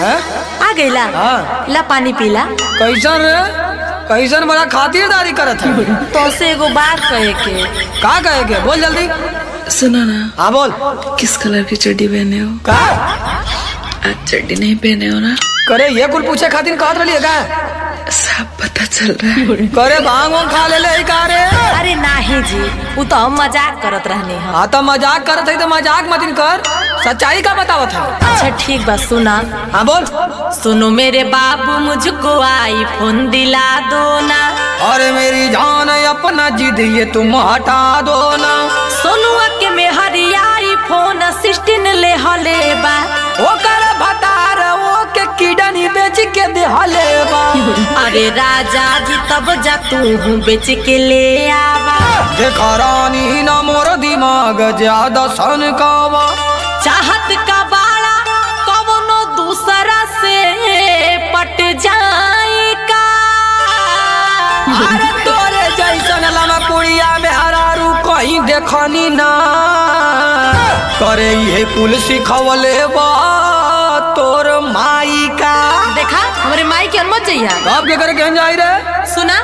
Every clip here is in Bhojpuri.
आ गईला। ला पानी पीला। कैसन रे? कैसन बड़ा खातिरदारी करत है? तो से एगो बात कहे के। का कहे के? बोल जल्दी। सुनो ना। हाँ बोल। किस कलर की चड्डी पहने हो? का? आज चड्डी नहीं पहने हो ना? करे ये कुल पूछे खातिर कहत रही है का? सब पता चल रहा है। करे भांग खा ले का रे? अरे नहीं जी, वो तो हम मजाक करत रहने हैं। हाँ तो मजाक करत है तो मजाक मत कर, सच्चाई का बतावत है। अच्छा ठीक बा, सुना। हाँ बोल। सुनो मेरे बाबू, मुझको आईफोन दिला दो ना। अरे मेरी जान अपना जिद ये तुम हटा दो ना। सोनुआ के में हरी आईफोन 16 ले हले बा। ओ कर भतार वो के किडनी बेच के दे हले बा। अरे राजा जी तब जा तू बेच के ले आवा। देखा रानी ना मोर दिमाग ज्यादा सन कावा। चाहत का बाड़ा कवनो दूसरा से पट जाए का। अरे तोरे जैसन लमा कुड़िया में हरारू कहीं देखनी ना। करे ये कुल सिखवले बा तोर माई का। देखा हमारे माई के मत जइया। अब के करे कहन जाई रे? सुना।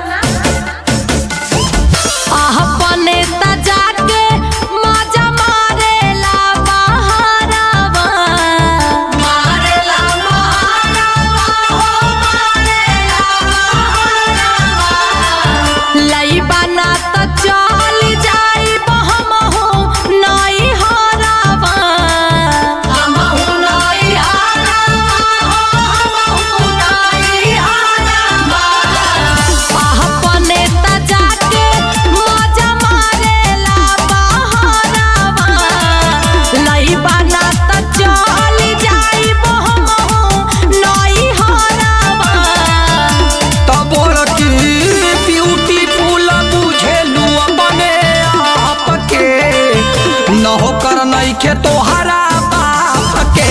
अपने तजा के मजा मारेला बहारावा। मारेला बहारावा हो मारेला बहारावा। लई बना त चल जाई बहम हो नई हरावा। हम हो नई हरावा हो, हम हो नई हरावा। अपने तजा के मजा मारेला बहारावा। लई बना त चल जाई बहम हो नई हरावा। तब की ब्यूटीफुल बुझेलू अपने आप के। न हो कर नहीं के तोहरा बाप के।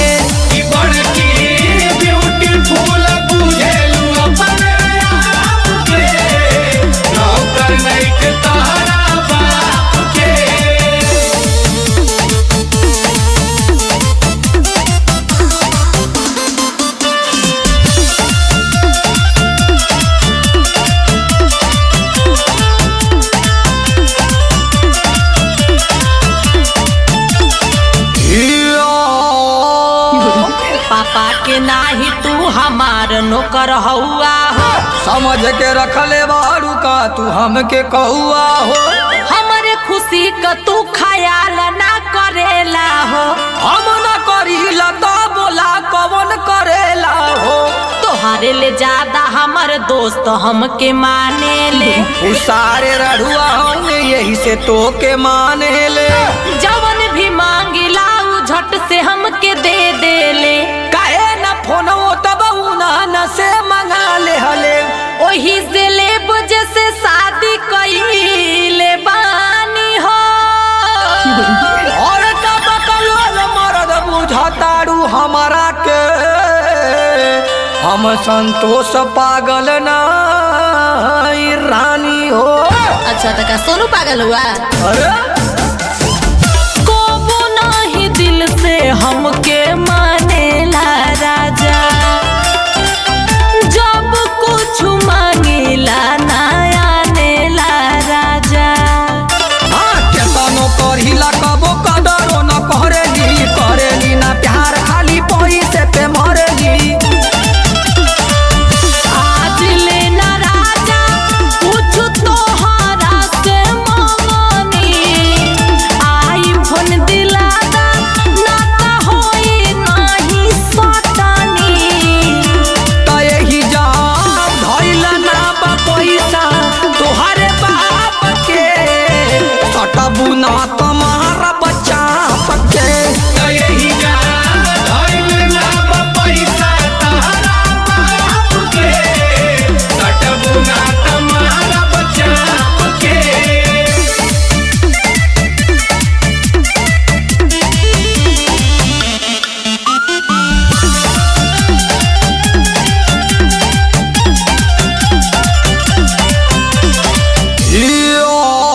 ब्यूटीफुल बुझेलू अपने आप के। न हो कर नहीं के तोहरा बाप के। पापा के नाही तू हमार नौकर हौआ हो। समझ के रखले बारू का तू हमके कहुआ हो। हमारे खुशी का तू ख्याल ना करेला हो। हम न करीला तो बोला कौन करेला हो। तोहरे ले ज्यादा हमार दोस्त हमके माने ले। उ सारे रढ़ुआ होंगे यही से तो के माने ले। जवन भी मांगिला उ झट से हमके दे दे ले। काहे न फोनो तब न से मंगा ले हले। ओही से ले जैसे शादी कईले बानी हो। और तब कलोल मरद बुझतारू हमारा के। हम संतोष पागल नहीं रानी हो। अच्छा तो का सोनू पागल हुआ? अरे कोबो नहीं दिल से हमके मानेला राजा। जब कुछ मांगिला ना आनेला राजा। हाँ केतनो करिला कबो कदरो न करेली। करेली ना प्यार खाली पैसे पे मरेली। आज लेना राजा कुछ तोहरा से मांगनी। आईफोन दिला दा ना त होई नाही सटनी। त यही जाम धइल ना बा पैसा तोहरे बाप के। सटबू ना तुम्हारा बच्चा पके। त यही जाम धइल ना बा पैसा तोहरा बाप के। सटबू ना तुम्हारा बच्चा पके।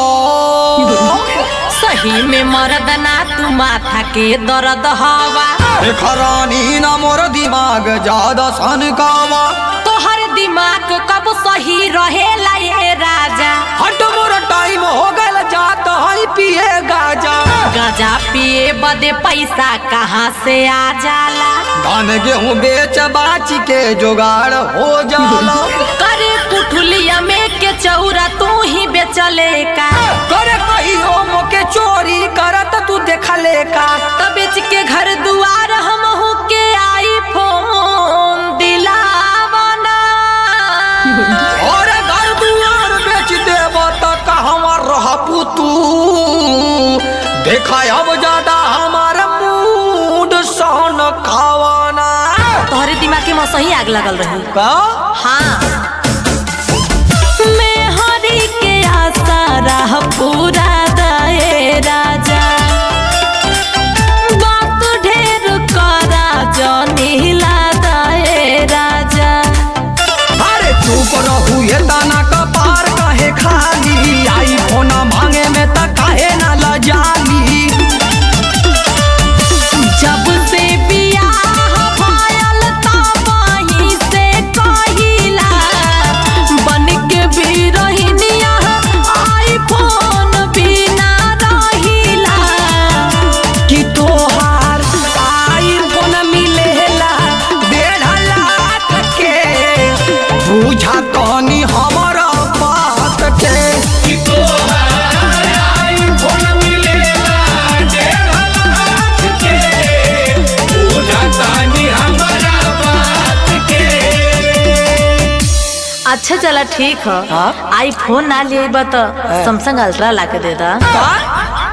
सही में मर्द ना तू माथा के दर्द हवा। खरानी ना मोर दिमाग ज्यादा सनकावा। तोहर दिमाग कब सही रहेला ये राजा। हट मोर टाइम हो गल जाता है पिए गाजा। गाजा पिए बदे पैसा कहाँ से आ जाला। धान गेहूँ बेच बाच के जुगाड़ हो जाला। करे कुठुलिया में के चौरा तू ही बेचले का। करे कहियो मोके चोरी करत तू देखले का। तब बेच के घर दुआर हम हूँ के आईफोन दिलावना। और घर दुआर बेच देब त कहवा रहबू तू। देखा अब ज्यादा हमार मूड सन खावाना। तोहरे दिमाग के सही आग लगल रही का हाँ। मैं हरी के आशा रह पूरा दए राजा। बात ढेर करा जनी ला दए राजा। अरे चुप रहू ये दाना का पार काहे खाली। आई फोना मांगे में त काहे ना लजाली। जब से बियाह भयल तब वहीं से कहिला। बन के भी रहिनिया आईफोन बिना रहिला। कि तोहार आईफोन मिलेला 1.5 लाख के। बुझा तनी हमारा बात के। कि तोहार आईफोन मिलेला 1.5 लाख के। बुझा तनी हमारा बात के। अच्छा चला ठीक है। हाँ? आईफोन ना लिए तो सैमसंग अल्ट्रा ला के दे दा। का